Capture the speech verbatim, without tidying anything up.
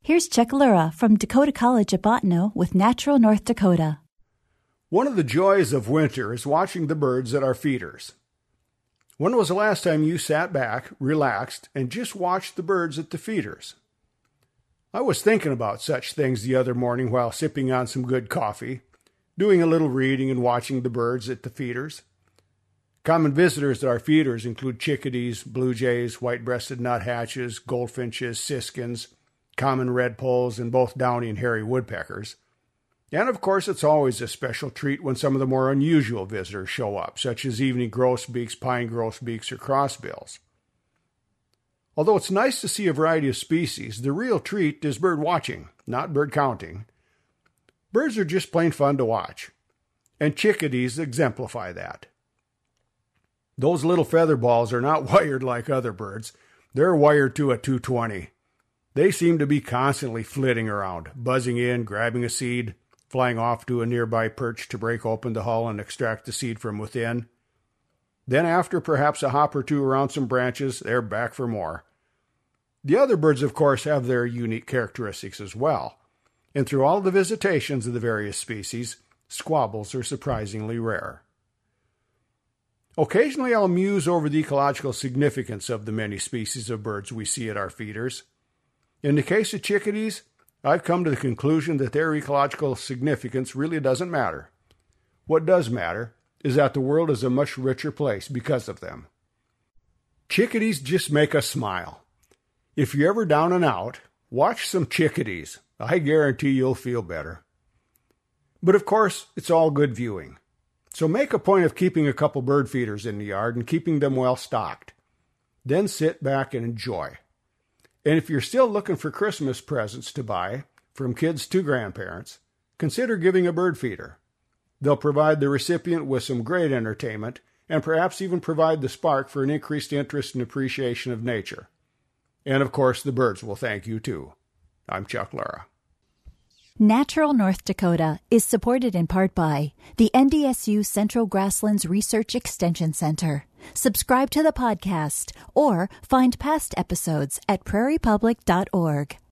Here's Chuck Lura from Dakota College at Bottineau with Natural North Dakota. One of the joys of winter is watching the birds at our feeders. When was the last time you sat back, relaxed, and just watched the birds at the feeders? I was thinking about such things the other morning while sipping on some good coffee, doing a little reading and watching the birds at the feeders. Common visitors at our feeders include chickadees, blue jays, white-breasted nuthatches, goldfinches, siskins, common redpolls, and both downy and hairy woodpeckers. And of course, it's always a special treat when some of the more unusual visitors show up, such as evening grosbeaks, pine grosbeaks, or crossbills. Although it's nice to see a variety of species, the real treat is bird watching, not bird counting. Birds are just plain fun to watch, and chickadees exemplify that. Those little feather balls are not wired like other birds. They're wired to a two twenty. They seem to be constantly flitting around, buzzing in, grabbing a seed, flying off to a nearby perch to break open the hull and extract the seed from within. Then after perhaps a hop or two around some branches, they're back for more. The other birds, of course, have their unique characteristics as well, and through all the visitations of the various species, squabbles are surprisingly rare. Occasionally I'll muse over the ecological significance of the many species of birds we see at our feeders. In the case of chickadees, I've come to the conclusion that their ecological significance really doesn't matter. What does matter is that the world is a much richer place because of them. Chickadees just make us smile. If you're ever down and out, watch some chickadees. I guarantee you'll feel better. But of course, it's all good viewing. So make a point of keeping a couple bird feeders in the yard and keeping them well stocked. Then sit back and enjoy. And if you're still looking for Christmas presents to buy, from kids to grandparents, consider giving a bird feeder. They'll provide the recipient with some great entertainment and perhaps even provide the spark for an increased interest and appreciation of nature. And of course, the birds will thank you too. I'm Chuck Lura. Natural North Dakota is supported in part by the N D S U Central Grasslands Research Extension Center. Subscribe to the podcast or find past episodes at prairie public dot org.